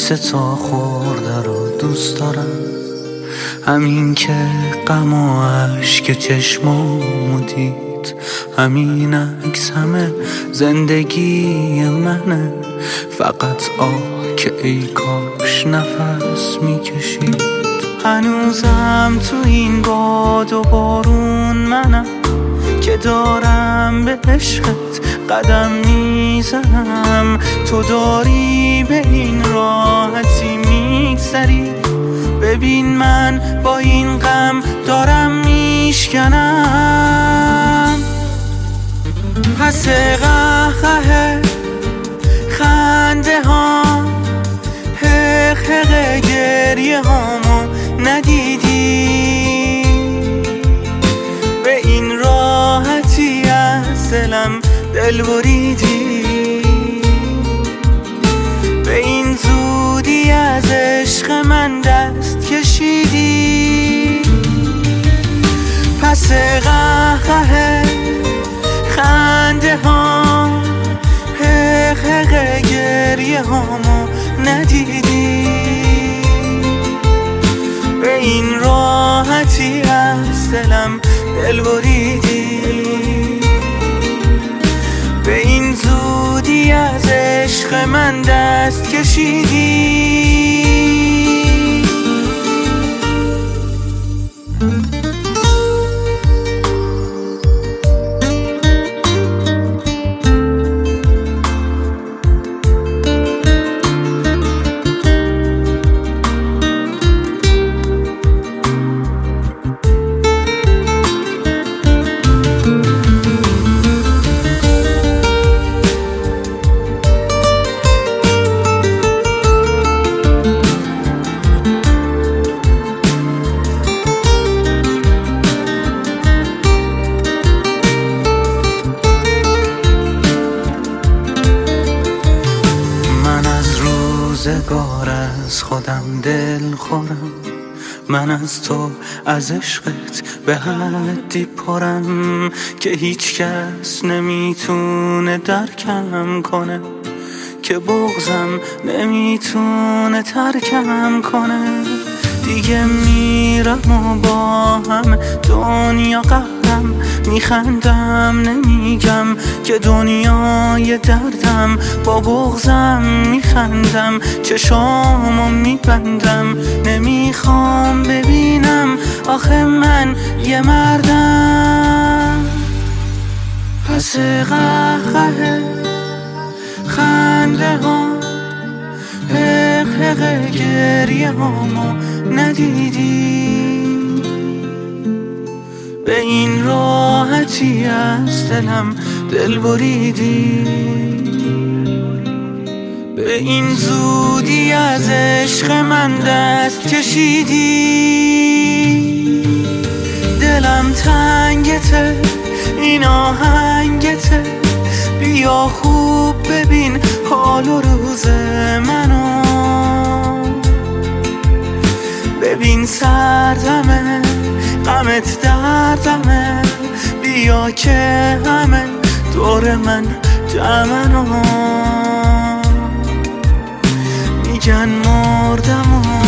تا خورده رو دوست دارم، همین که غم و اشک چشمامو دید، همین عکس همه زندگی منه. فقط که ای کاش نفس میکشید. هنوزم تو این باد و بارون منم که دارم به عشقت قدم میزنم. تو داری به این راحتی میگذری، ببین من با این غم دارم میشکنم. پس قهقه خنده ها حق گریه هامو ندیدی، به این راحتی از دلم دل بریدی، به این زودی از عشق من دست کشیدی. پس قهقه خنده ها حق گریه هامو ندیدی، به این راحتی از دلم دل بریدی، به این زودی از عشق من دست کشیدی. روزگار از خودم دل خورم، من از تو از عشقت به حدی پرم که هیچ کس نمیتونه درکم کنه، که بغضم نمیتونه ترکم کنه. دیگه میرم و با هم دنیا قهرم، میخندم نمیگم که دنیای دردم، با بغضم میخندم چشامو میبندم، نمیخوام ببینم آخه من یه مردم. پس قهقه خنده ها حق گریه هامو ندیدی، به این راحتی از دلم دل بریدی، به این زودی از عشق من دست کشیدی. دلم تنگته این آهنگته، بیا خوب ببین حال و روز منو، ببین سردمه غمت دردمه، بیا که همه دور من جمعن، میگن مردم